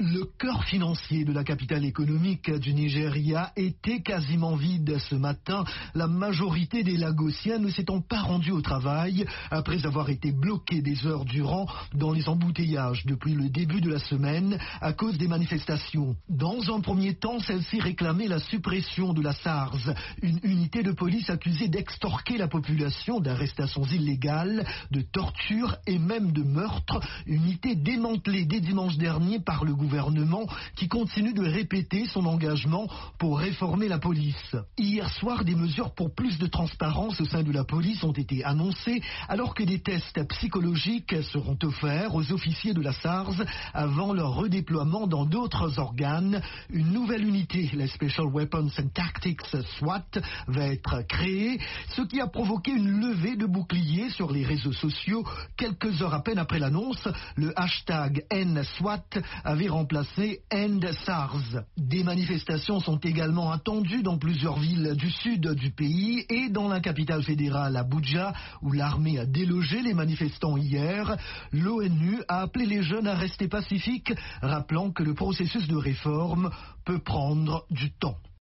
Le cœur financier de la capitale économique du Nigeria était quasiment vide ce matin. La majorité des Lagosiens ne s'étant pas rendus au travail après avoir été bloqués des heures durant dans les embouteillages depuis le début de la semaine à cause des manifestations. Dans un premier temps, celle-ci réclamait la suppression de la SARS, une unité de police accusée d'extorquer la population d'arrestations illégales, de torture et même de meurtre, unité démantelée dès dimanche dernier par le gouvernement qui continue de répéter son engagement pour réformer la police. Hier soir, des mesures pour plus de transparence au sein de la police ont été annoncées alors que des tests psychologiques seront offerts aux officiers de la SARS avant leur redéploiement dans d'autres organes. Une nouvelle unité, la Special Weapons and Tactics SWAT, va être créée, ce qui a provoqué une levée de boucliers sur les réseaux sociaux. Quelques heures à peine après l'annonce, le hashtag #NSWAT avait remplacé End SARS. Des manifestations sont également attendues dans plusieurs villes du sud du pays et dans la capitale fédérale Abuja, où l'armée a délogé les manifestants hier. L'ONU a appelé les jeunes à rester pacifiques, rappelant que le processus de réforme peut prendre du temps.